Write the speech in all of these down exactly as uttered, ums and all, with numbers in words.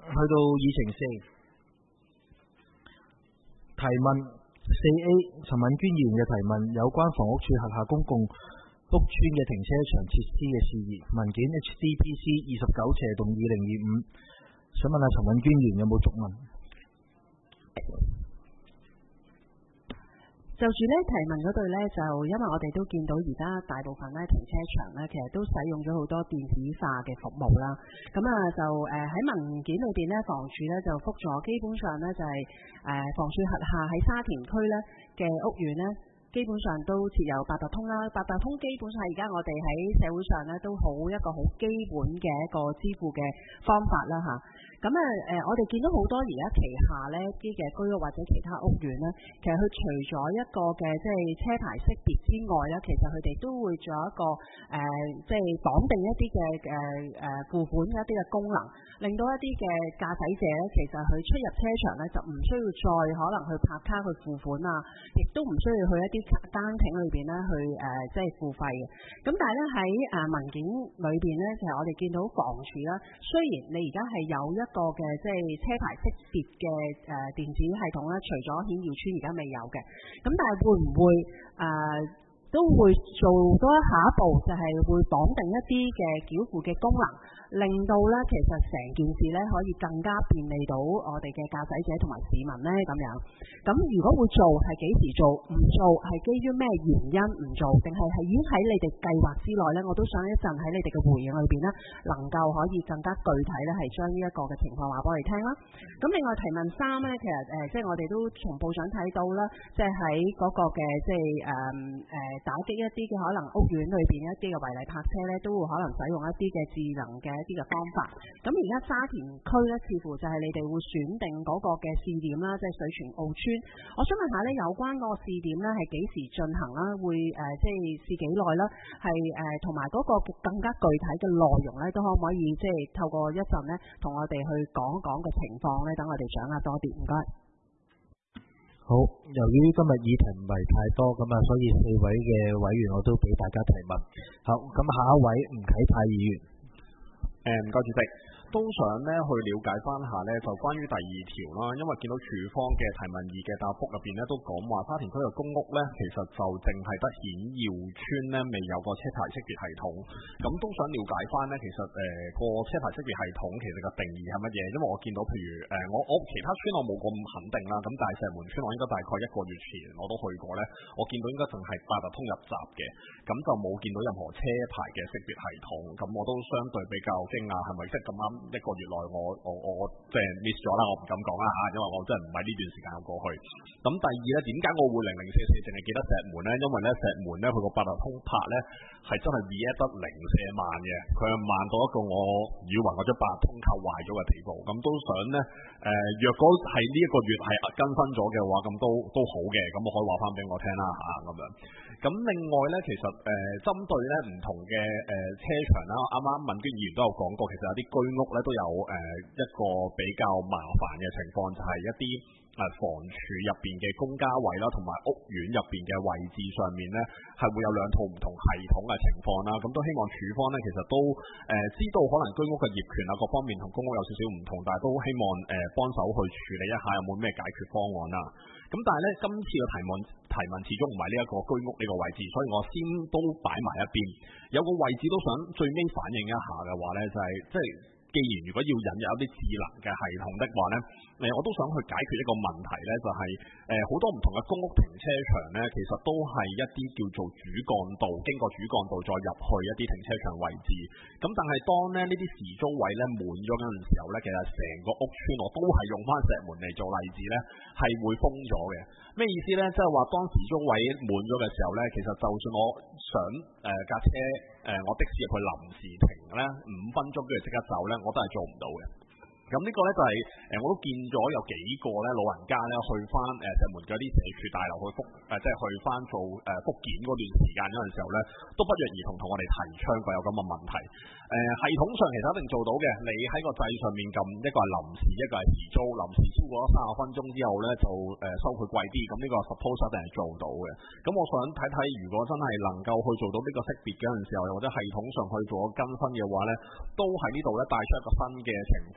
去到議程四提問四 A 陳敏娟議員嘅提問，有關房屋署轄下公共屋邨嘅停車場設施嘅事宜，文件 H C P C 二十九斜洞二零二五，想問下陳敏娟議員有冇續問？ 就住咧提問嗰度咧，就因為我哋都見到而家大部分咧停車場咧，其實都使用咗好多電子化嘅服務啦。咁啊就誒喺、呃、文件裏邊咧，房署咧就覆咗，基本上咧就係、是、誒、呃、房署轄下喺沙田區咧嘅屋苑咧，基本上都設有八達通啦。八達通基本上而家我哋喺社會上咧都好一個好基本嘅一個支付嘅方法啦嚇。咁啊誒，我哋見到好多而家旗下呢啲嘅居屋或者其他屋苑呢，其實佢除咗一個嘅即係車牌識別之外呢，其實佢哋都會做一個誒即係綁定一啲嘅誒誒付款嘅一啲嘅功能，令到一啲嘅駕駛者呢，其實佢出入車場呢，就唔需要再可能去拍卡去付款啊，亦都唔需要去一啲單艇裏邊呢去誒即係付費嘅。咁但係呢，喺誒文件裏邊呢，其實我哋見到房署啦，雖然你而家係有一個嘅即係車牌識別嘅誒電子系統咧，除咗顯耀邨而家未有嘅，咁但係會唔會誒、呃、都會做多一下一步，就係會綁定一啲嘅繳付嘅功能，令到咧其實成件事咧可以更加便利到我哋嘅駕駛者同埋市民咧咁樣。咁如果會做係幾時做？唔做係基於咩原因唔做？定係係已經喺你哋計劃之內咧？我都想一陣喺你哋嘅回應裏邊咧，能夠可以更加具體咧係將呢一個嘅情況話俾我哋聽啦。咁另外提問三咧，其實誒、呃、即係我哋都從報章睇到啦，即係喺嗰個嘅即係誒誒打擊一啲嘅可能屋苑裏邊一啲嘅違例泊車咧，都會可能使用一啲嘅智能嘅一啲嘅方法。咁而家沙田區咧，似乎就係你哋會選定嗰個嘅試點啦，即係水泉澳邨。我想問下咧，有關嗰個試點咧係幾時進行啦？會誒、呃、即係試幾耐啦？係誒同埋嗰個更加具體嘅內容咧，都可唔可以即係透過一陣咧，同我哋去講一講個情況咧，等我哋掌握多啲。唔該。 好，由於今日議題唔係太多咁啊，所以四位嘅委員我都俾大家提問。好，咁下一位吳啟泰議員。 誒，唔該主席。都想咧去了解翻下咧，就關於第二條啦，因為見到署方嘅提問二嘅答覆入邊咧，都講話沙田區嘅公屋咧，其實就淨係得顯耀邨咧未有個車牌識別系統，咁都想了解翻咧，其實誒個、呃、車牌識別系統其實個定義係乜嘢？因為我見到譬如誒、呃、我我其他邨我冇咁肯定啦，咁但係石門邨我應該大概一個月前我都去過咧，我見到應該淨係八達通入閘嘅，咁就冇見到任何車牌嘅識別系統，咁我都相對比較驚訝，係咪即係咁啱？一個月內我我我我即係 miss 咗啦，我唔敢講啦嚇，因為我真係唔係呢段時間過去。咁第二咧，點解我會零零四四淨係記得石門咧？因為咧石門咧佢個八達通拍咧係真係 react 得零舍慢嘅，佢係慢到一個我以為我張八達通扣壞咗嘅地步。咁都想咧誒、呃，若果係呢一個月係更新咗嘅話，咁都都好嘅，咁我可以話翻俾我聽啦嚇咁樣。咁另外咧，其實誒、呃、針對咧唔同嘅誒、呃、車場啦，啱啱文娟議員都有講過，其實有啲居屋咧都有誒、呃、一個比較麻煩嘅情況，就係、是、一啲誒房署入邊嘅公家位啦，同埋屋苑入邊嘅位置上面咧，係會有兩套唔同系統嘅情況啦。咁都希望署方咧，其實都誒、呃、知道可能居屋嘅業權啊各方面同公屋有少少唔同，但係都希望誒、呃、幫手去處理一下，有冇咩解決方案啦。咁但係咧，今次嘅提問提問始終唔係呢一個居屋呢個位置，所以我先都擺埋一邊。有個位置都想最尾反映一下嘅話咧，就係、是、即係。既然如果要引入一啲智能嘅系統的話呢，誒我都想去解決一個問題呢，就係誒好多唔同嘅公屋停車場呢，其實都係一啲叫做主幹道，經過主幹道再入去一啲停車場位置。咁但係當咧呢啲時租位呢滿咗嗰陣時候呢，其實成個屋邨我都係用翻石門嚟做例子呢，係會封咗嘅。咩意思呢？即係話當時租位滿咗嘅時候呢，其實就算我想誒架、呃、車誒、呃、我的士入去臨時停呢，五分鐘跟住即刻走呢，我都係做唔到嘅。咁呢個呢，就係、是、誒、呃，我都見咗有幾個咧老人家咧去翻誒石門嗰啲社署大樓去復誒，即係去翻做誒復檢嗰段時間嗰陣時候咧，都不約而同同我哋提倡過有咁嘅問題。誒、呃、系統上其實一定做到嘅，你喺個掣上面撳一個係臨時，一個係時租，臨時超過咗三十分鐘之後咧就誒、呃、收佢貴啲，咁呢個 suppose 一定係做到嘅。咁我想睇睇，如果真係能夠去做到呢個識別嗰陣時候，或者系統上去做更新嘅話咧，都喺呢度咧帶出一個新嘅情況啦。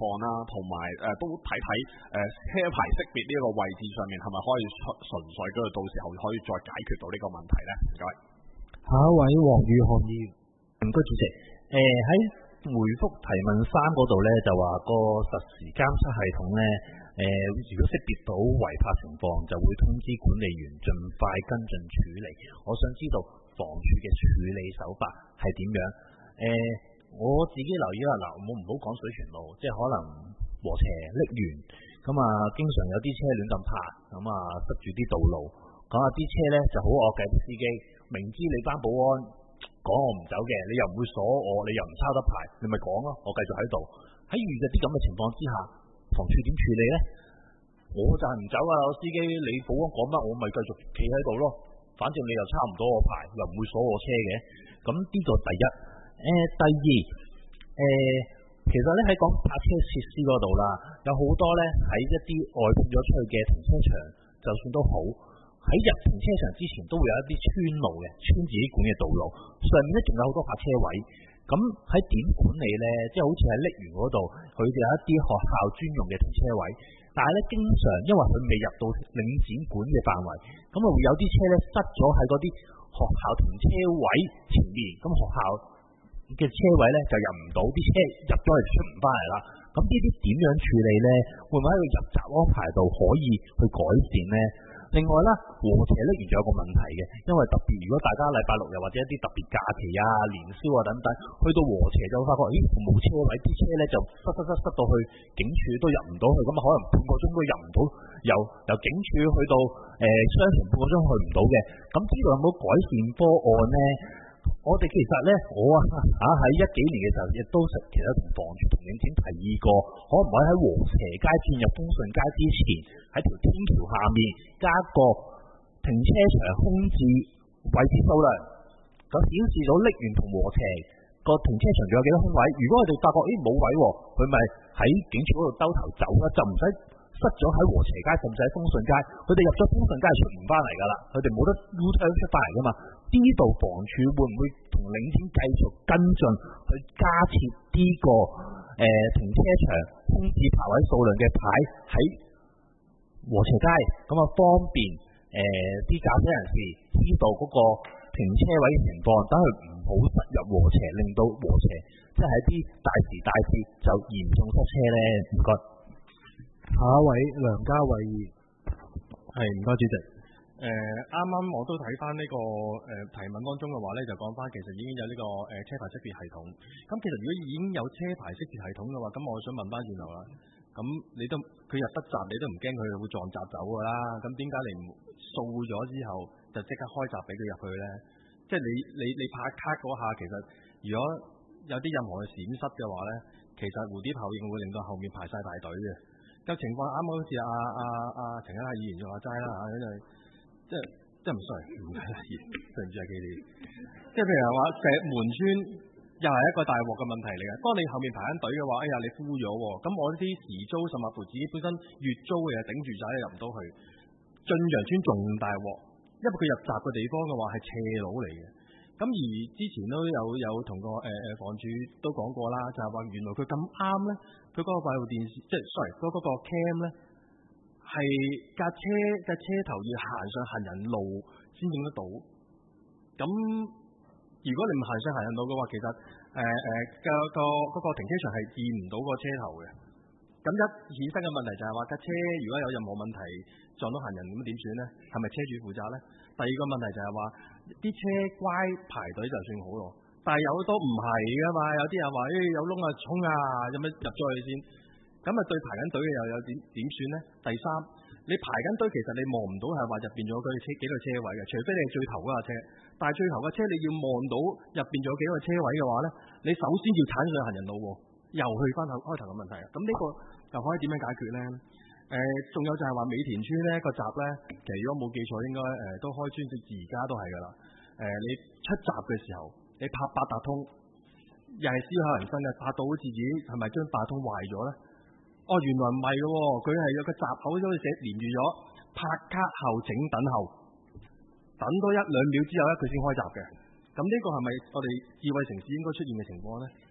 同埋誒都睇睇誒車牌識別呢個位置上面係咪可以純粹嗰度到時候可以再解決到呢個問題咧？唔該。 下一位黃宇漢議員，唔該主席。誒喺回覆提問三嗰度咧，就話個實時監測系統咧，誒、呃、如果識別到違泊情況，就會通知管理員盡快跟進處理。我想知道房署嘅處理手法係點樣？誒、呃，我自己留意啦，嗱，我唔好講水泉路，即係可能禾輋瀝源，咁啊，經常有啲車亂咁泊，咁啊塞住啲道路，講下啲車咧就好惡嘅啲司機，明知你班保安講我唔走嘅，你又唔會鎖我，你又唔抄得牌，你咪講咯，我繼續喺度。喺遇到啲咁嘅情況之下，房署點處理咧？我就係唔走啊，司機，你保安講乜，我咪繼續企喺度咯。反正你又抄唔到我牌，又唔會鎖我車嘅。咁呢個第一。誒、呃，第二，誒、呃，其實咧喺講泊車設施嗰度啦，有好多咧喺一啲外判咗出去嘅停車場，就算都好，喺入停車場之前都會有一啲村路嘅，村自己管嘅道路，上面咧仲有好多泊車位。咁喺點管理咧？即係好似喺瀝源嗰度，佢哋有一啲學校專用嘅停車位，但係咧經常因為佢未入到領展管嘅範圍，咁啊會有啲車咧塞咗喺嗰啲學校停車位前面，咁學校嘅車位咧就入唔到，啲車入咗去出唔翻嚟啦。咁呢啲點樣處理咧？會唔會喺個入閘安排度可以去改善咧？另外啦，禾輋瀝源仲有個問題嘅，因為特別如果大家禮拜六又或者一啲特別假期啊、年宵啊等等，去到禾輋就會發覺，咦冇車位，啲車咧就塞塞塞塞到去警署都入唔到去，咁啊可能半個鐘都入唔到，由由警署去到誒商場半個鐘去唔到嘅。咁呢度有冇改善方案咧？我哋其實咧，我啊嚇喺一幾年嘅時候，亦都其實同房署同領展提議過，可唔可以喺禾輋街轉入豐順街之前，喺條天橋下面加個停車場空置位置數量，咁顯示到瀝源同禾輋個停車場仲有幾多空位。如果我哋發覺咦冇位喎，佢咪喺警署嗰度兜頭走啦，就唔使塞咗喺禾輋街，甚至喺豐順街。佢哋入咗豐順街係出唔翻嚟㗎啦，佢哋冇得 U-turn 出翻嚟㗎嘛。呢度房署會唔會同領展繼續跟進去加設呢、這個誒、呃、停車場空置泊位數量嘅牌喺禾輋街，咁啊方便誒啲駕駛人士知道嗰個停車位嘅情況，等佢唔好塞入禾輋，令到禾輋即係喺啲大時大節就嚴重塞車咧。唔該。下一位梁家偉議員，係唔該主席。 誒啱啱我都睇翻呢個誒、呃、提問當中嘅話咧，就講翻其實已經有呢、這個誒、呃、車牌識別系統。咁其實如果已經有車牌識別系統嘅話，咁我想問翻轉頭啦。咁你都佢入得閘，你都唔驚佢會撞閘走㗎啦。咁點解你唔掃咗之後就即刻開閘俾佢入去咧？即係你你你拍卡嗰下，其實如果有啲任何嘅閃失嘅話咧，其實蝴蝶效應會令到後面排晒大隊嘅。咁情況啱啱好似阿阿阿陳家議員就話齋啦嚇，因為即係即係唔衰，唔係對唔住啊，基地。即係譬如話石門村又係一個大鑊嘅問題嚟嘅。當你後面排緊隊嘅話，哎呀你敷咗喎，咁我啲時租甚至乎自己本身月租嘅嘢頂住晒，入唔到去。駿洋村仲大鑊，因為佢入閘嘅地方嘅話係斜路嚟嘅。咁而之前都有有同個誒誒房主都講過啦，就係話原來佢咁啱咧，佢嗰個閉路電視即係 sorry 嗰嗰個 cam 咧。係架車架車頭要行上行人路先影得到。咁如果你唔行上行人路嘅話，其實誒誒個個嗰個停車場係見唔到個車頭嘅。咁一衍生嘅問題就係話架車如果有任何問題撞到行人咁點算咧？係咪車主負責咧？第二個問題就係話啲車乖排隊就算好咯，但係有好多唔係㗎嘛，有啲人話誒有窿啊衝啊，有咩入咗去先？咁啊，對排緊隊嘅又有點點算呢？第三，你排緊隊其實你望唔到係話入邊仲有佢車幾個車位嘅，除非你係最頭嗰架車。但係最頭嘅車你要望到入邊仲有幾個車位嘅話呢，你首先要鏟上行人路喎，又去翻開開頭嘅問題啊。咁呢個又可以點樣解決呢？誒、呃，仲有就係話美田村呢個閘呢，其實如果冇記錯應該誒、呃、都開專直至而家都係㗎啦。誒、呃，你出閘嘅時候，你拍八達通又係思考人生嘅，拍到好似自己係咪將八達通壞咗呢？哦，原來唔係嘅喎，佢係有個閘口好似寫連住咗，拍卡後請等候，等多一兩秒之後咧，佢先開閘嘅。咁呢個係咪我哋智慧城市應該出現嘅情況咧？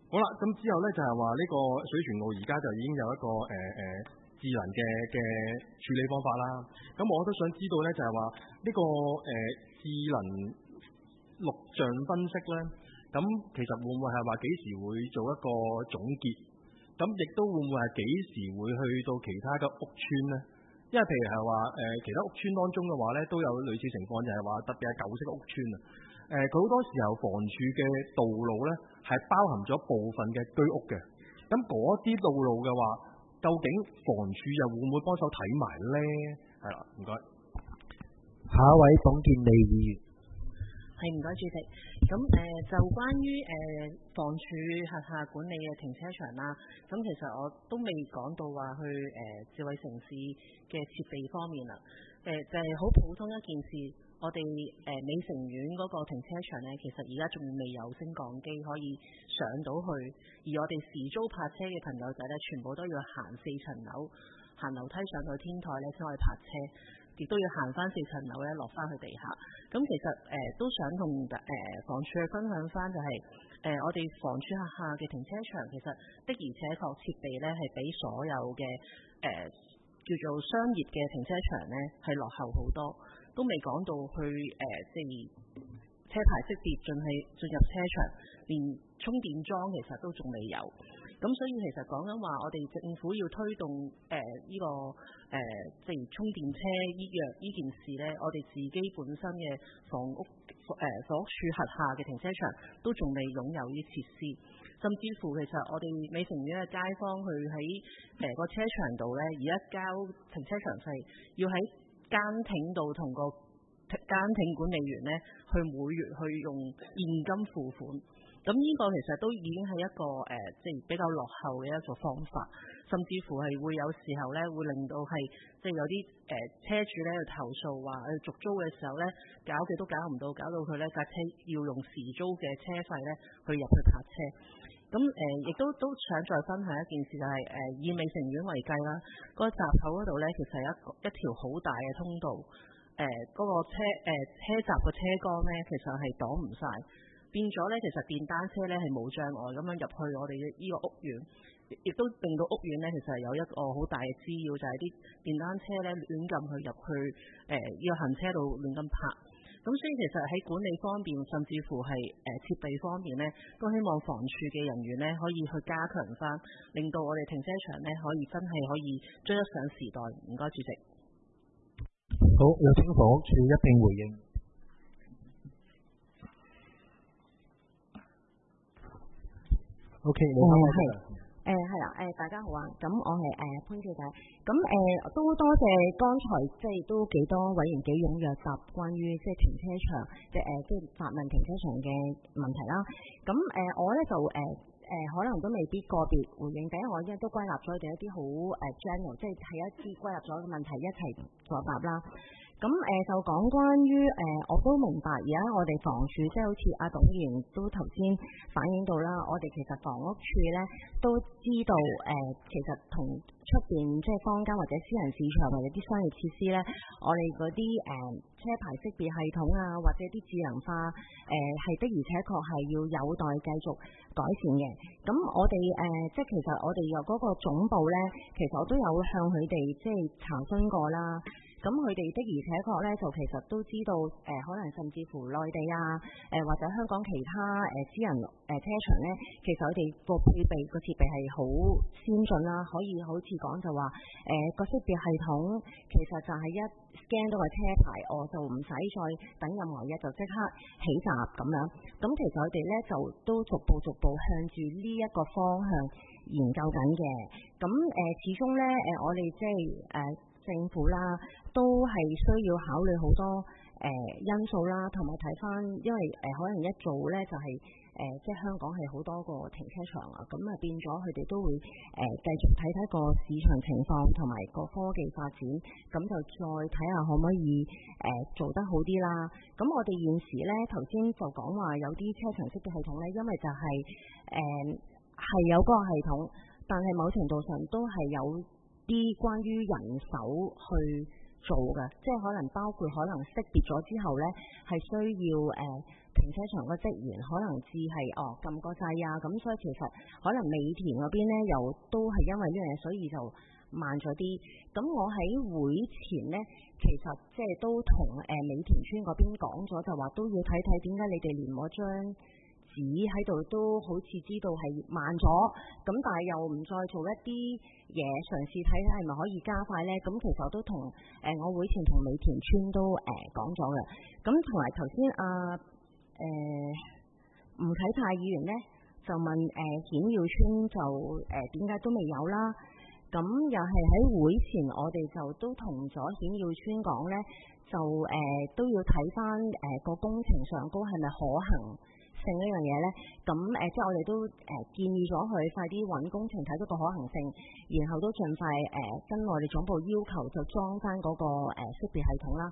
好啦，咁之後咧就係話呢個水泉澳而家就已經有一個誒誒、呃呃、智能嘅嘅處理方法啦。咁我都想知道咧就係話呢個誒、呃、智能錄像分析咧，咁其實會唔會係話幾時會做一個總結？咁亦都會唔會係幾時會去到其他嘅屋邨咧？因為譬如係話誒其他屋邨當中嘅話咧，都有類似情況，就係話特別係舊式屋邨啊。誒佢好多時候房署嘅道路咧係包含咗部分嘅居屋嘅，咁嗰啲道路嘅話，究竟房署又會唔會幫手睇埋咧？係啦，唔該。 下一位董建利議員。 係，唔該主席。咁誒、呃、就關於誒、呃、房署轄下管理嘅停車場啦，咁其實我都未講到話去誒、呃、智慧城市嘅設備方面啦。誒、呃、就係、是、好普通一件事，我哋誒、呃、美城苑嗰個停車場咧，其實而家仲未有升降機可以上到去，而我哋時租泊車嘅朋友仔咧，全部都要行四層樓，行樓梯上到天台咧先可以泊車。亦都要行翻四層樓咧，落翻去地下。咁其實誒、呃、都想同誒、呃、房署去分享翻、就是，就係誒我哋房署轄下嘅停車場，其實的而且確設備咧係比所有嘅誒、呃、叫做商業嘅停車場咧係落後好多，都未講到去誒即係車牌識別進係進入車場，連充電樁其實都仲未有。咁所以其實講緊話，我哋政府要推動誒呢、呃這個誒即係充電車呢樣呢件事咧，我哋自己本身嘅房屋誒、呃、房屋署轄下嘅停車場都仲未擁有呢啲設施，甚至乎其實我哋美城苑嘅街坊去喺誒個車場度咧，而家交停車場費要喺監艇度同個監艇管理員咧去每月去用現金付款。咁呢個其實都已經係一個誒，即、呃、係比較落後嘅一個方法，甚至乎係會有時候咧，會令到係即係有啲誒、呃、車主咧去投訴話，誒續租嘅時候咧，搞嘅都搞唔到，搞到佢咧架車要用時租嘅車費咧去入去泊車。咁誒，亦、呃、都都想再分享一件事，就係、是、誒、呃、以美城苑為計啦，嗰、那個閘口嗰度咧，其實係一個一條好大嘅通道，誒、呃、嗰、那個車誒、呃、車閘嘅車缸咧，其實係擋唔晒。變咗咧，其實電單車咧係冇障礙咁樣入去我哋呢個屋苑，亦都令到屋苑咧其實係有一個好大嘅滋擾，就係、是、啲電單車咧亂咁去入去誒呢個行車道亂咁泊。咁所以其實喺管理方面，甚至乎係誒、呃、設備方面咧，都希望房署嘅人員咧可以去加強翻，令到我哋停車場咧可以真係可以追得上時代。唔該，主席。 好，有請房屋署一併回應。O K， 你好。係， 誒係啦，誒大家好啊，咁我係誒、呃、潘小姐，咁誒、呃、都多謝剛才即係都幾多委員幾踴躍答關於即係停車場即係誒即係發問停車場嘅問題啦，咁誒、呃、我咧就誒誒、呃、可能都未必個別回應，第一我因為都歸納咗佢哋一啲好誒 general， 即係係一啲歸納咗嘅問題一齊作答啦。咁誒、呃、就講關於誒、呃，我都明白而家我哋房署即係好似阿董議員都頭先反映到啦，我哋其實房屋署咧都知道誒、呃，其實同出邊即係坊間或者私人市場或者啲商業設施咧，我哋嗰啲誒車牌識別系統啊，或者啲智能化誒係、呃、的而且確係要有待繼續改善嘅。咁我哋誒、呃、即係其實我哋有嗰個總部咧，其實我都有向佢哋即係查詢過啦。咁佢哋的而且確咧，就其實都知道誒、呃，可能甚至乎內地啊，誒、呃、或者香港其他誒、呃、私人誒、呃、車場咧，其實佢哋個配備個設備係好先進啦，可以好似講就話誒個識別系統其實就係一 scan 到個車牌，我就唔使再等任何嘢，就即刻起閘咁樣。咁其實佢哋咧就都逐步逐步向住呢一個方向研究緊嘅。咁誒、呃、始終咧誒、呃、我哋即係誒。呃政府啦，都係需要考慮好多誒、呃、因素啦，同埋睇翻，因為誒、呃、可能一做咧就係、是、誒、呃、即係香港係好多個停車場啊，咁啊變咗佢哋都會誒、呃、繼續睇睇個市場情況同埋個科技發展，咁就再睇下可唔可以誒、呃、做得好啲啦。咁我哋現時咧頭先就講話有啲車場識別系統咧，因為就係誒係有嗰個系統，但係某程度上都係有啲關於人手去做嘅，即係可能包括可能識別咗之後咧，係需要誒、呃、停車場個職員可能只係哦撳個掣啊，咁所以其實可能美田嗰邊咧又都係因為呢樣嘢，所以就慢咗啲。咁我喺會前咧，其實即係都同誒、呃、美田村嗰邊講咗，就話都要睇睇點解你哋連嗰張紙喺度都好似知道係慢咗，咁但係又唔再做一啲嘢嘗試睇睇係咪可以加快呢？咁其實我都同誒、呃、我會前同美田村都誒講咗嘅。咁同埋頭先阿誒吳啟泰議員呢，就問誒顯耀村就誒點解都未有啦？咁又係喺會前我哋就都同咗顯耀村講呢，就誒、呃、都要睇翻誒個工程上高係咪可行性呢樣嘢咧，咁誒、呃、即係我哋都誒、呃、建議咗佢快啲揾工程睇咗個可行性，然後都盡快誒、呃、跟我哋總部要求就裝翻嗰個誒、呃、識別系統啦。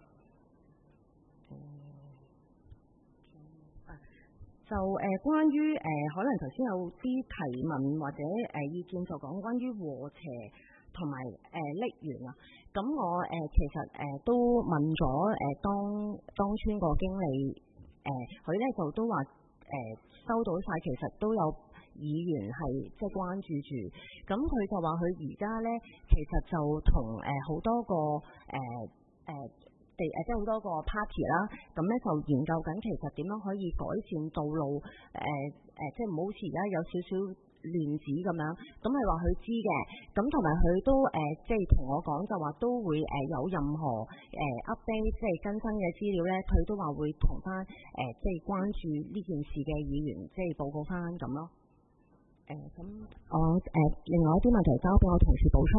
就誒、呃、關於誒、呃、可能頭先有啲提問或者誒、呃、意見就講關於和斜同埋誒瀝源啊，咁我誒、呃、其實誒、呃、都問咗誒、呃、當當村個經理。誒佢咧就都話誒、呃、收到晒，其實都有議員係即係關注住，咁佢就話佢而家咧其實就同誒好多個誒誒地誒即係好多個 party 啦，咁咧就研究緊其實點樣可以改善道路誒誒、呃呃，即係唔好似而家有少少亂子咁樣，咁係話佢知嘅，咁同埋佢都誒、呃、即係同我講就話都會誒、呃、有任何誒、呃、update 即係更新嘅資料咧，佢都話會同翻誒即係關注呢件事嘅議員即係報告翻咁咯。誒、呃、咁我誒、呃、另外一啲問題交俾我同事補充。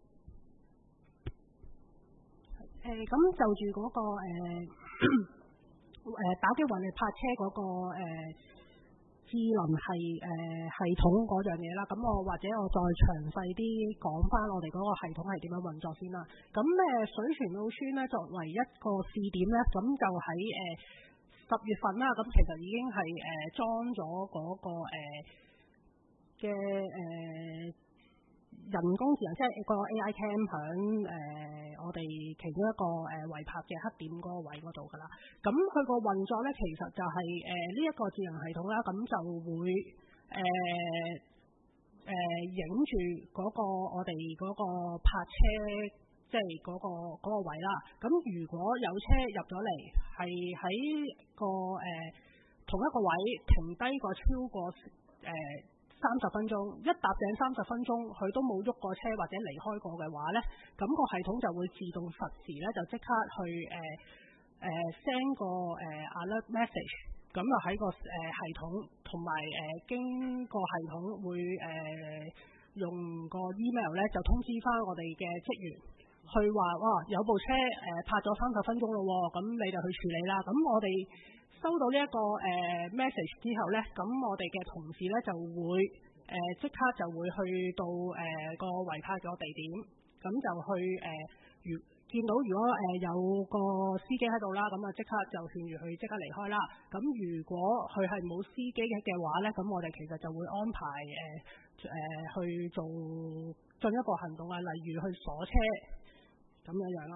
誒咁、呃、就住嗰、那個誒誒、呃、打擊違例泊車嗰、那個誒。呃智能係誒、呃、系統嗰樣嘢啦，咁我或者我再詳細啲講翻我哋嗰個系統係點樣運作先啦。咁誒、呃、水泉澳村咧作為一個試點咧，咁就喺誒十月份啦，咁其實已經係誒、呃、裝咗嗰、那個嘅誒。呃呃人工智能即係個 A I cam 響誒、呃、我哋其中一個誒違泊嘅黑點嗰個位嗰度㗎啦。咁佢個運作咧，其實就係誒呢一個智能系統啦，咁就會誒誒影住嗰個我哋嗰個泊車，即係嗰個嗰個位啦。咁如果有車入咗嚟，係喺個誒、呃、同一個位停低個超過誒。呃三十分鐘，一踏正三十分鐘，佢都冇喐過車或者離開過嘅話呢，咁、個系統就會自動實時呢，就即刻去誒誒 send 個誒、呃、alert message，咁就喺個誒、呃、系統同埋誒經個系統會誒、呃、用個 email 呢，就通知翻我哋嘅職員，去話哇有部車誒泊咗三十分鐘咯，咁你就去處理啦。咁我哋收到呢、這、一個誒、呃、message 之後呢，咁我哋嘅同事呢就會誒即、呃、刻就會去到誒、呃、個違泊嘅地點，咁就去誒如、呃、見到如果誒、呃、有個司機喺度啦，咁啊即刻就勸喻佢即刻離開啦。咁如果佢係冇司機嘅話呢，咁我哋其實就會安排誒誒、呃呃、去做進一步行動啊，例如去鎖車咁樣樣啦。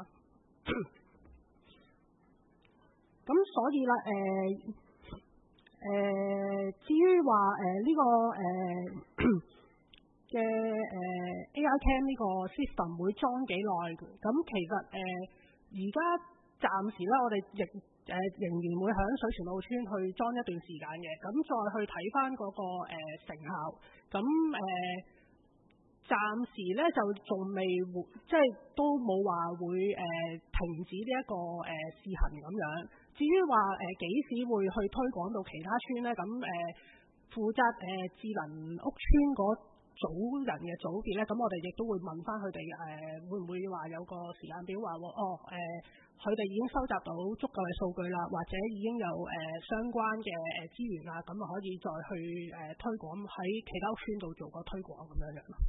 咁所以啦，誒、呃、誒、呃，至於話誒呢個誒嘅誒 A I cam 呢個 system 會裝幾耐？咁其實誒而家暫時咧，我哋亦誒仍然會喺水泉澳村去裝一段時間嘅。咁再去睇翻嗰個誒、呃、成效，咁誒。呃暫時咧就仲未會，即係都冇話會誒、呃、停止呢、這、一個誒、呃、試行咁樣。至於話誒幾時會去推廣到其他村咧，咁誒、呃、負責誒、呃、智能屋村嗰組人嘅組別咧，咁我哋亦都會問翻佢哋誒會唔會話有個時間表話哦誒佢哋已經收集到足夠嘅數據啦，或者已經有誒、呃、相關嘅誒資源啦，咁啊可以再去誒、呃、推廣喺其他屋村度做個推廣咁樣樣咯。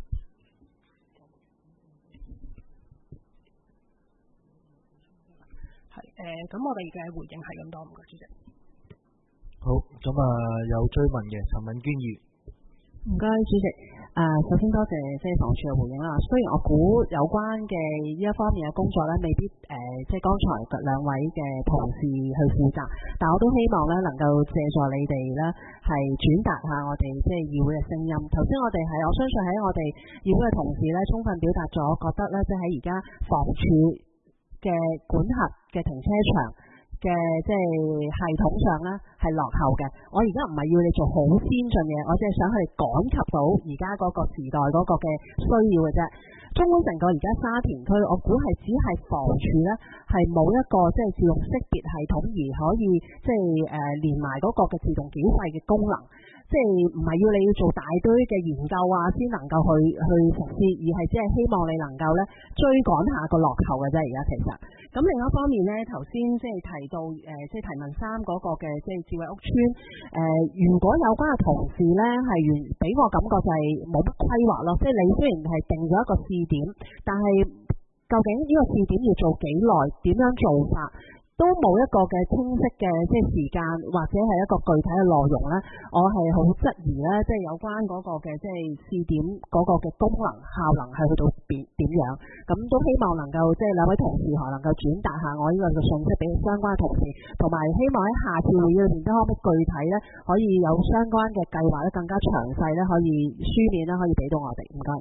係誒，咁、呃、我哋嘅回應係咁多，唔該主席。 好，咁啊有追問嘅陳敏娟議員。 唔該，主席。誒、呃，首先多謝即係房署嘅回應啦。雖然我估有關嘅呢一方面嘅工作咧，未必誒、呃、即係剛才兩位嘅同事去負責，但我都希望咧能夠借助你哋咧係轉達下我哋即係議會嘅聲音。頭先我哋係我相信喺我哋議會嘅同事咧，充分表達咗覺得咧，即係喺而家房署嘅管轄嘅停車場嘅即係系統上咧係落後嘅。我而家唔係要你做好先進嘅，我只係想佢哋趕及到而家嗰個時代嗰個嘅需要嘅啫。中港成個而家沙田區，我估係只係房署咧係冇一個即係自動識別系統而可以即係誒、呃、連埋嗰個嘅自動繳費嘅功能。即係唔係要你要做大堆嘅研究啊，先能夠去去實施，而係只係希望你能夠咧追趕下個落後嘅啫。而家其實咁另一方面咧，頭先即係提到誒、呃，即係提問三嗰個嘅即係智慧屋邨誒、呃，如果有關嘅同事咧係原俾我感覺就係冇乜規劃咯。即係你雖然係定咗一個試點，但係究竟呢個試點要做幾耐，點樣做法？都冇一個嘅清晰嘅即係時間或者係一個具體嘅內容咧，我係好質疑咧，即係有關嗰個嘅即係試點嗰個嘅功能效能係去到點點樣？咁都希望能夠即係兩位同事可能夠轉達下我呢個嘅信息俾相關嘅同事，同埋希望喺下次會議裏面都可唔可以具體咧，可以有相關嘅計劃咧，更加詳細咧，可以書面咧可以俾到我哋。唔該。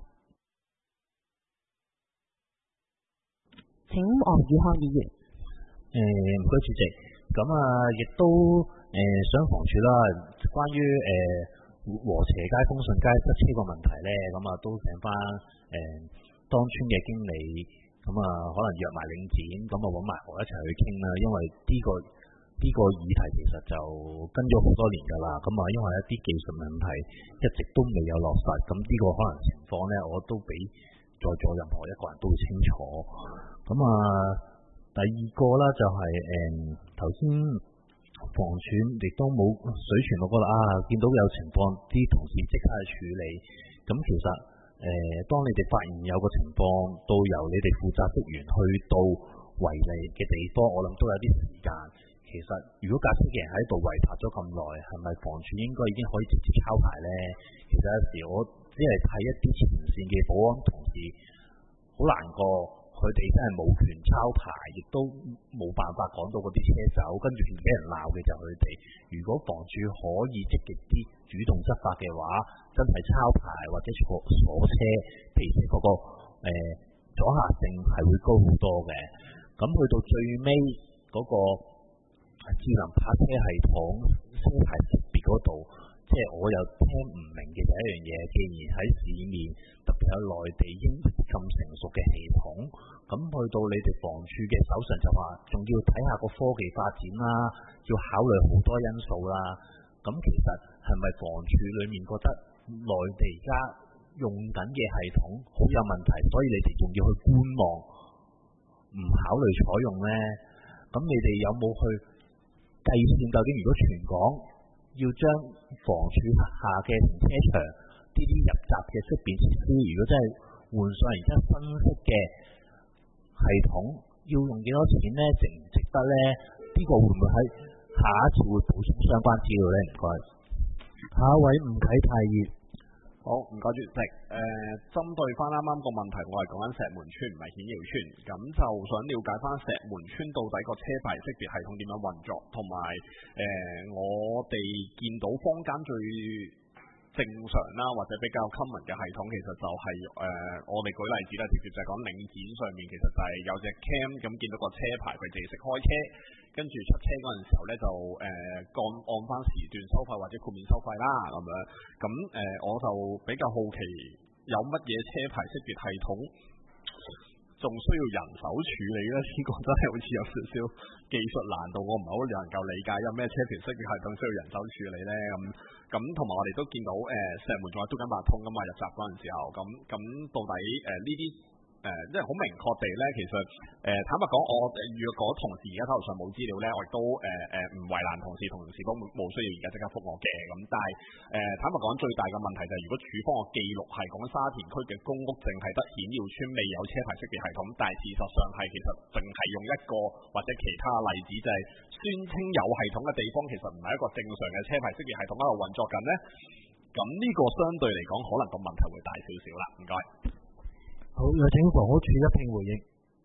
請黃宇康議員。 誒唔該主席，咁啊亦都誒、呃、想房署啦，關於誒禾輋街、豐順街塞車個問題咧，咁啊都請翻誒當村嘅經理，咁啊可能約埋領展，咁啊揾埋我一齊去傾啦，因為呢、呢個呢、呢個議題其實就跟咗好多年㗎啦，咁啊因為一啲技術問題一直都未有落實，咁呢個可能情況咧我都比在座任何一個人都會清楚，咁啊。第二個啦就係誒頭先房署亦都冇水傳，我覺得啊見到有情況，啲同事即刻去處理。咁其實誒、呃、當你哋發現有個情況，到由你哋負責職員去到違例嘅地方，我諗都有啲時間。其實如果駕駛嘅人喺度違泊咗咁耐，係咪房署應該已經可以直接抄牌呢？其實有時我只係睇一啲前線嘅保安同事，好難過。佢哋真係冇權抄牌，亦都冇辦法趕到嗰啲車走，跟住俾人鬧嘅就係佢哋。如果房署可以積極啲主動執法嘅話，真係抄牌或者鎖鎖車，其實嗰個誒、呃、阻嚇性係會高好多嘅。咁去到最尾嗰個智能泊車系統車牌識別嗰度，即係我又聽唔明嘅第一樣嘢，既然喺市面特別有內地英咁成熟嘅系統，咁去到你哋房署嘅手上就話，仲要睇下個科技發展啦，要考慮好多因素啦。咁其實係咪房署裡面覺得內地而家用緊嘅系統好有問題，所以你哋仲要去觀望，唔考慮採用呢？咁你哋有冇去計算究竟如果全港要將房署下嘅停車場呢啲入閘嘅識別設施，如果真係換上而家新式嘅系統，要用幾多錢呢？值唔值得呢？呢、這個會唔會喺下一次會補充相關資料呢？唔該。下一位吳啟泰議員。 好，唔該主席。誒、呃，針對翻啱啱個問題，我係講緊石門村唔係顯耀村，咁就想了解翻石門村到底個車牌識別系統點樣運作，同埋誒我哋見到坊間最正常啦，或者比較 common 嘅系統，其實就係、是、誒、呃、我哋舉例子啦，直接就係講領展上面，其實就係有隻 cam 咁見到個車牌，佢自己識開車，跟住出車嗰陣時候咧就誒按按翻時段收費或者豁免收費啦咁樣。咁誒、呃、我就比較好奇有乜嘢車牌識別系統仲需要人手處理咧？呢、這個真係好似有少少技術難度，我唔係好能夠理解有咩車牌識別系統需要人手處理咧咁。咁同埋我哋都見到誒、呃、石門仲有捉緊八通㗎嘛，入閘嗰陣時候，咁咁到底誒呢啲誒即係好明確地咧，其實誒、呃、坦白講，我如果同事而家手頭上冇資料咧，我亦都誒誒唔為難同事，同事都冇需要而家即刻覆我嘅。咁但係誒、呃、坦白講，最大嘅問題就係、是、如果署方嘅記錄係講沙田區嘅公屋淨係得顯耀邨未有車牌識別系統，但係事實上係其實淨係用一個或者其他例子，就係、是、宣稱有系統嘅地方，其實唔係一個正常嘅車牌識別系統喺度運作緊咧。 咁呢個相對嚟講，可能個問題會大少少啦。唔該。 好，有請房屋署一併回應。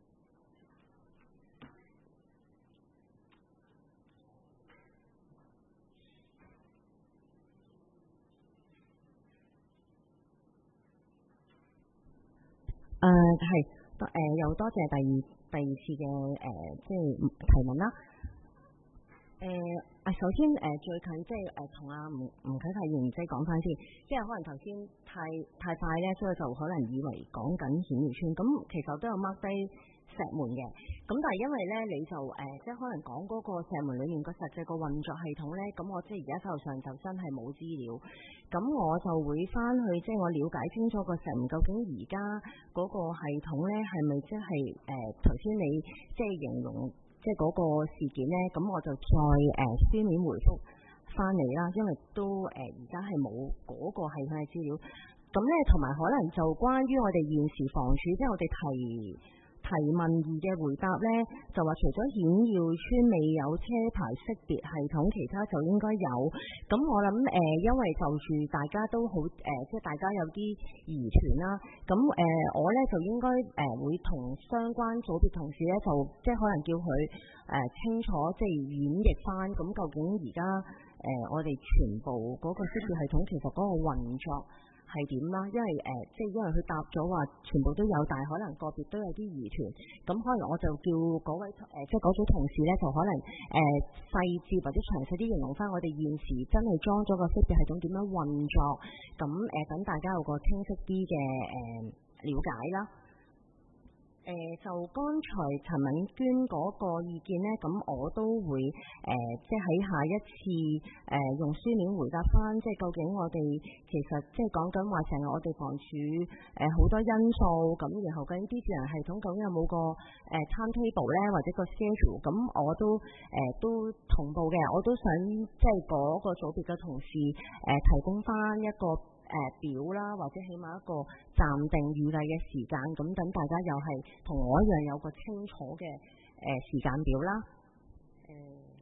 誒係，誒又多謝第二第二次嘅誒、呃、即係提問啦。誒、呃、啊，首先誒、呃、最近即係誒同阿吳吳啟泰議員即係講翻先，即係可能頭先太太快咧，所以就可能以為講緊顯耀邨，咁其實都有 mark 低石門嘅。咁但係因為咧你就誒、呃、即係可能講嗰個石門裡面個實際個運作系統咧，咁我即係而家手上就真係冇資料，咁我就會翻去即係我了解清楚個石門究竟而家嗰個系統咧係咪即係誒頭先你即係形容即係嗰個事件咧，咁我就再誒、呃、書面回覆翻嚟啦，因為都誒而家係冇嗰個系統嘅資料，咁咧同埋可能就關於我哋現時房署即係我哋提提問二嘅回答呢，就話除咗顯耀邨未有車牌識別系統，其他就應該有。咁我諗誒、呃，因為就住大家都好誒、呃，即係大家有啲疑團啦。咁誒、呃，我呢就應該誒、呃、會同相關組別同事呢，就即係可能叫佢誒、呃、清楚即係演繹翻，咁究竟而家誒我哋全部嗰個識別系統其實嗰個運作係點啦？因為誒、呃，即係因為佢答咗話全部都有，但係可能個別都有啲疑團，咁可能我就叫嗰位誒、呃，即係嗰組同事咧，就可能誒、呃、細節或者詳細啲形容翻我哋現時真係裝咗個識別系統點樣運作，咁誒等大家有個清晰啲嘅誒了解啦。誒、呃、就剛才陳敏娟嗰個意見呢，咁我都會誒、呃，即係喺下一次誒、呃、用書面回答翻，即係究竟我哋其實即係講緊話成日我哋房署誒好多因素，咁然後究竟啲智能系統究竟有冇個誒、呃、timetable 咧，或者個 schedule，咁我都誒、呃、都同步嘅，我都想即係嗰個組別嘅同事誒、呃、提供翻一個誒、呃、表啦，或者起碼一個暫定預計嘅時間，咁等大家又係同我一樣有個清楚嘅誒、呃、時間表啦。誒、呃，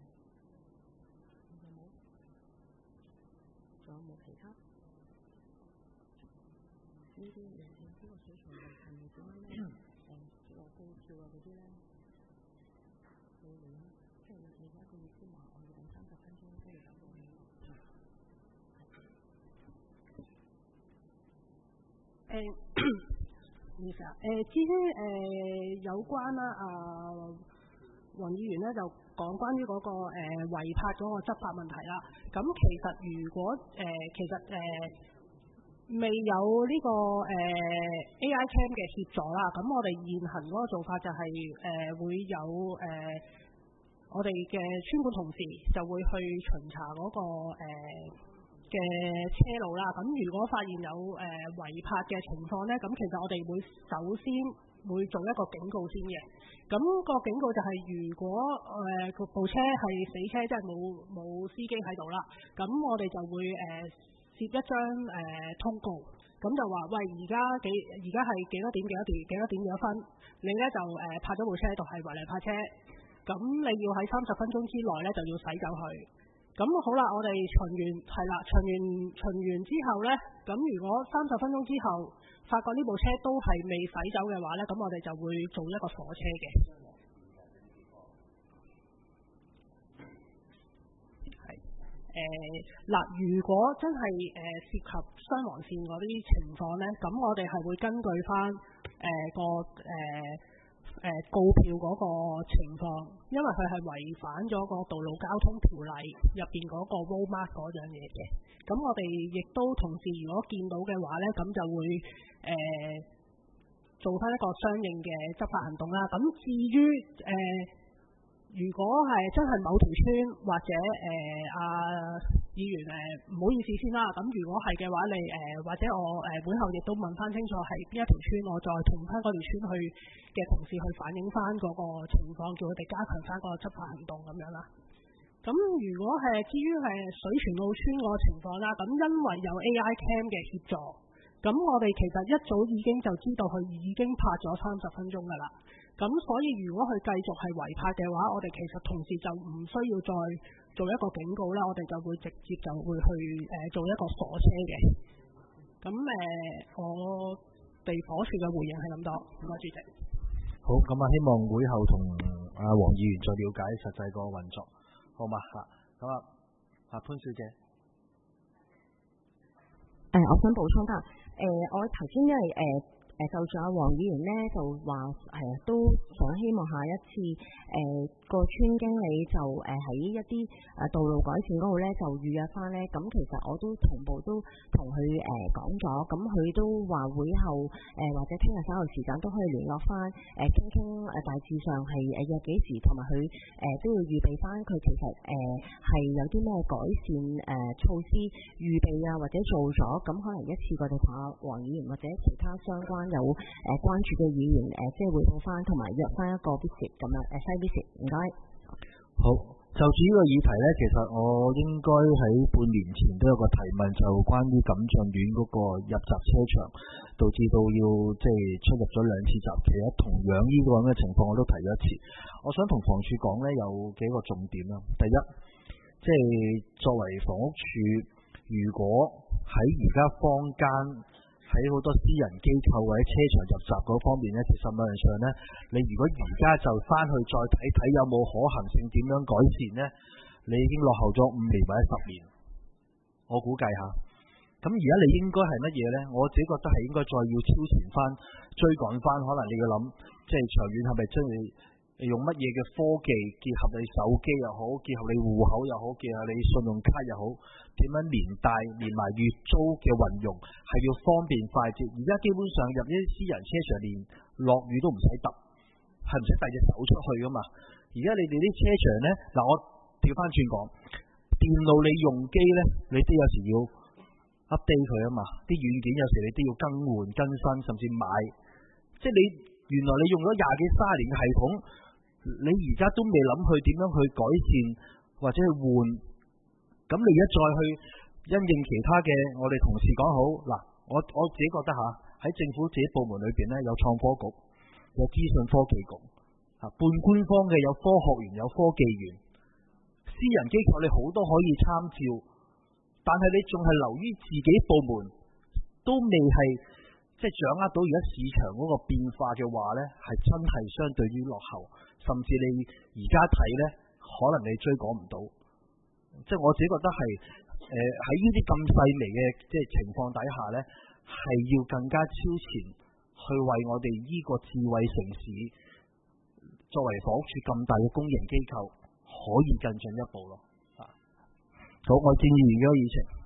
有冇？仲有冇其他？呢啲誒呢個水槽係咪點樣咧？誒，落高跳啊嗰啲咧，會唔會咧？即係你你而家個意思話，我要等三十分鐘都要等到你。 誒，唔好意思啊。誒，至於誒有關啦，啊，黃議員咧就講關於嗰、那個誒、呃、違泊嗰個執法問題啦。咁其實如果誒、呃、其實誒、呃、未有呢、這個誒、呃、A I Cam 嘅協助啦，咁我哋現行嗰個做法就係、是、誒、呃、會有誒、呃、我哋嘅村管同事就會去巡查嗰、那個誒。呃嘅車路啦，咁如果發現有誒、呃、違泊嘅情況呢，咁其實我哋會首先會做一個警告先嘅。咁、個警告就係如果誒、呃、部車係死車，即係冇冇司機喺度啦，咁我哋就會誒攝、呃、一張誒、呃、通告，咁就話喂，而家幾而家係幾多點幾多點幾多點幾多分，你呢就誒泊咗部車喺度係違例泊車，咁你要喺三十分鐘之內呢就要駛走佢。咁好啦，我哋巡完係啦，巡完巡完之後呢，咁如果三十分鐘之後發覺呢部車都係未駛走嘅話呢，咁我哋就會做一個鎖車嘅。係誒嗱，如果真係誒、呃、涉及雙黃線嗰啲情況呢，咁我哋係會根據翻誒、呃、個誒。呃誒、呃、告票嗰個情況，因為佢係違反咗個道路交通條例入邊嗰個 road mark 嗰樣嘢嘅，咁我哋亦都同時如果見到嘅話呢，咁就會誒、呃、做翻一個相應嘅執法行動啦。咁至於誒、呃、如果係真係某條村或者誒阿、呃、議員誒唔、呃、好意思先啦，咁如果係嘅話，你誒、呃、或者我誒、呃、會後亦都問翻清楚係邊一條村，我再同翻嗰條村去嘅同事去反映翻嗰個情況，叫佢哋加強翻個執法行動咁樣啦。咁如果係至於係水泉澳村嗰個情況啦，咁因為有 A I Cam 嘅協助，咁我哋其實一早已經就知道佢已經泊咗三十分鐘㗎啦。咁所以如果佢繼續係違泊嘅話，我哋其實同時就唔需要再做一個警告咧，我哋就會直接就會去誒、呃、做一個鎖車嘅。咁誒、呃，我哋房署嘅回應係咁多，唔該主席。 好，咁啊，希望會後同阿黃議員再了解實際個運作，好嘛嚇？咁啊，阿潘小姐， 誒、呃，我想補充翻，誒、呃，我頭先因為誒。呃誒就住阿黃議員呢，就話係都想希望下一次誒個、呃、村經理就誒喺、呃、一啲誒道路改善嗰度咧就預約翻咧，咁其實我都同步都同佢誒講咗，咁佢都話會後誒、呃、或者聽日稍後時間都可以聯絡翻誒傾傾誒大致上係誒約幾時，同埋佢誒都要預備翻佢其實誒係、呃、有啲咩改善誒、呃、措施預備啊或者做咗，咁可能一次過就同阿黃議員或者其他相關有誒、呃、關注嘅議員誒、呃，即係匯報翻，同埋約翻一個 visit 咁樣誒 site visit，唔該。 好，就住呢個議題咧，其實我應該喺半年前都有個提問，就關於錦駿苑嗰個入閘車場，導致到要即係出入咗兩次閘期啊。同樣呢個咁嘅情況，我都提咗一次。我想同房署講咧，有幾個重點啦。第一，即係作為房屋署，如果喺而家坊間，喺好多私人機構或者車場入閘嗰方面呢，其實理論上呢，你如果而家就翻去再睇睇有冇可行性，點樣改善呢？你已經落後咗五年或者十年，我估計下。咁而家你應該係乜嘢呢？我自己覺得係應該再要超前翻、追趕翻，可能你要諗，即係長遠係咪真係用乜嘢嘅科技結合你手機又好，結合你戶口又好，結合你信用卡又好，點樣連帶連埋月租嘅運用係要方便快捷。而家基本上入呢啲私人車場連落雨都唔使揼，係唔使帶隻手出去噶嘛。而家你哋啲車場呢，嗱我調翻轉講，電腦你用機呢，你都有時要 update 佢啊嘛。啲軟件有時你都要更換更新，甚至買。即係你原來你用咗廿幾卅年嘅系統，你而家都未諗去點樣去改善或者去換，咁你而家再去因應其他嘅我哋同事講好嗱，我我自己覺得嚇喺政府自己部門裏邊咧，有創科局，有資訊科技局，啊半官方嘅有科學園，有科技園，私人機構你好多可以參照，但係你仲係留於自己部門，都未係即係掌握到而家市場嗰個變化嘅話呢，係真係相對於落後，甚至你而家睇呢，可能你追趕唔到。即係我自己覺得係誒喺呢啲咁細微嘅即係情況底下呢，係要更加超前去為我哋呢個智慧城市作為房屋署咁大嘅公營機構可以更進一步咯。啊，好，我建議而家議程。